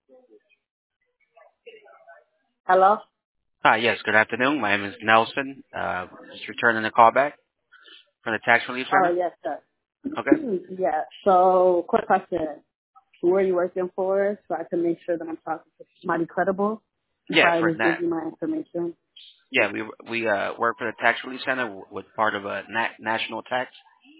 Hello? Hi, yes, good afternoon. My name is Nelson. Just returning the call back from the Tax Relief Oh, Center. yes, sir. Okay. Yeah. So, quick question. Who are you working for so I can make sure that I'm talking to somebody credible before Yeah, I for just give that. you my information? Yeah, we work for the Tax Relief Center with part of a national tax.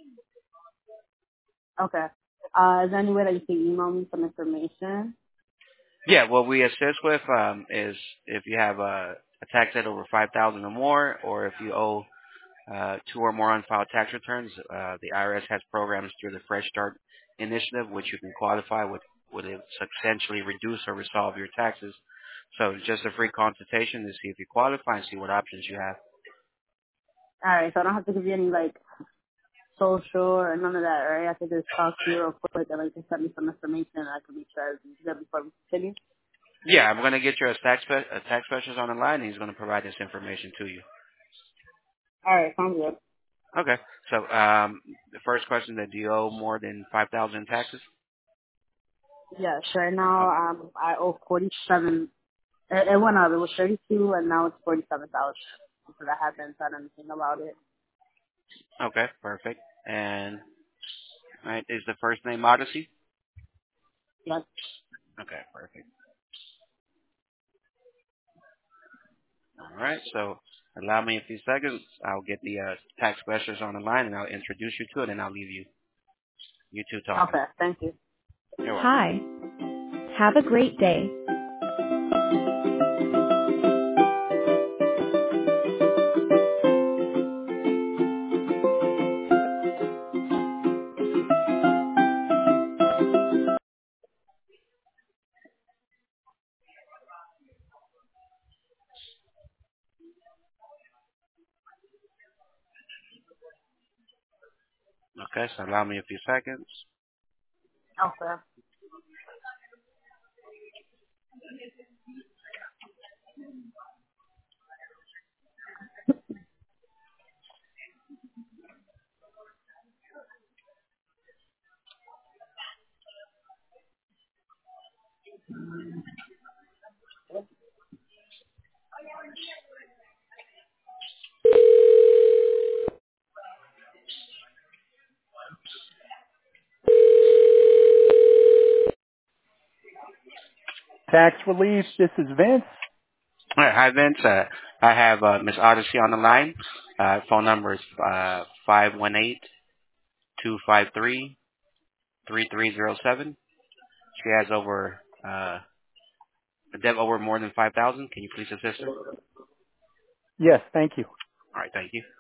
Okay. Is there any way that you can email me some information? Yeah, what we assist with is if you have a tax debt over 5,000 or more, or if you owe two or more unfiled tax returns, the IRS has programs through the Fresh Start initiative, which you can qualify with, would substantially reduce or resolve your taxes. So just a free consultation to see if you qualify and see what options you have. All right. So I don't have to give you any, like, social or none of that, right? I can just talk to you real quick and, like, just send me some information and I can be sure to do that before we continue. Yeah, I'm going to get you a tax specialist on the line, and he's going to provide this information to you. All right. Sounds good. Okay. So the first question, that do you owe more than 5,000 in taxes? Yes. Right now, Okay. I owe 47. It went up. It was 32 and now it's 47,000. Because I haven't done anything about it. Okay, perfect. And all right, is the first name Odyssey? Yes. Okay, perfect. All right, so allow me a few seconds. I'll get the tax specialist on the line, and I'll introduce you to it, and I'll leave you two talking. Okay. Thank you. You're welcome. Hi. Have a great day. Okay, so allow me a few seconds. Okay. Tax relief, this is Vince. All right, hi Vince. I have Miss Odyssey on the line. Phone number is 518-253-3307. She has over a debt over more than 5,000. Can you please assist her? All Yes, thank you. right, thank you.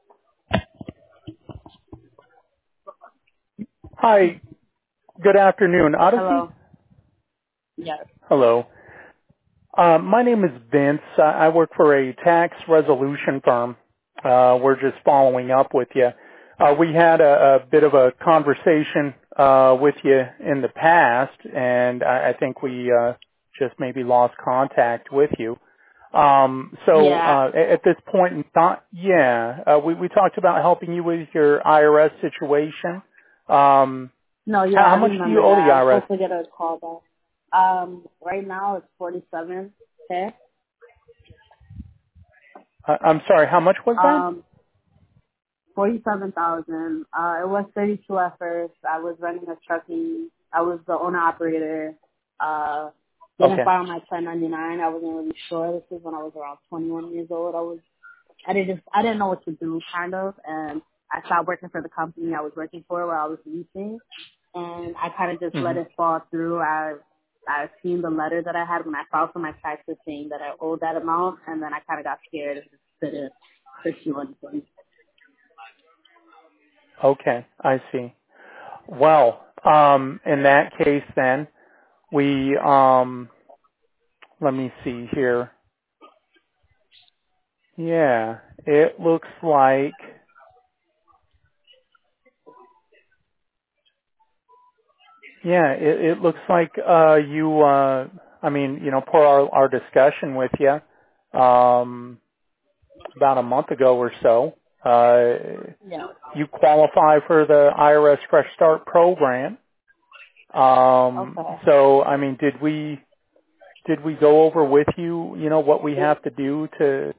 Hi, good afternoon. Odyssey? Hello. Yes. Hello. My name is Vince. I work for a tax resolution firm. We're just following up with you. We had a bit of a conversation with you in the past, and I think we just maybe lost contact with you. Yeah. At this point in time, we talked about helping you with your IRS situation. No, yeah, How I much do remember you owe the that. I was IRS? supposed to get a call back. Right now it's 47. Okay. I'm sorry, how much was that? 47,000. It was 32 at first. I was running a trucking. I was the owner operator. Didn't Okay. file my 1099. I wasn't really sure. This is when I was around 21 years old. I didn't know what to do, kind of, and I stopped working for the company I was working for where I was leasing, and I kind of just let hmm it fall through. I seen the letter that I had when I filed for my taxes saying that I owed that amount, and then I kind of got scared and just didn't pursue anything. Okay, I see. Well, in that case then, we, let me see here. Yeah, it looks like, it looks like, you, per our discussion with you, about a month ago or so, Yeah. you qualify for the IRS Fresh Start program. Okay. So, I mean, did we did we go over with you, what we have to do to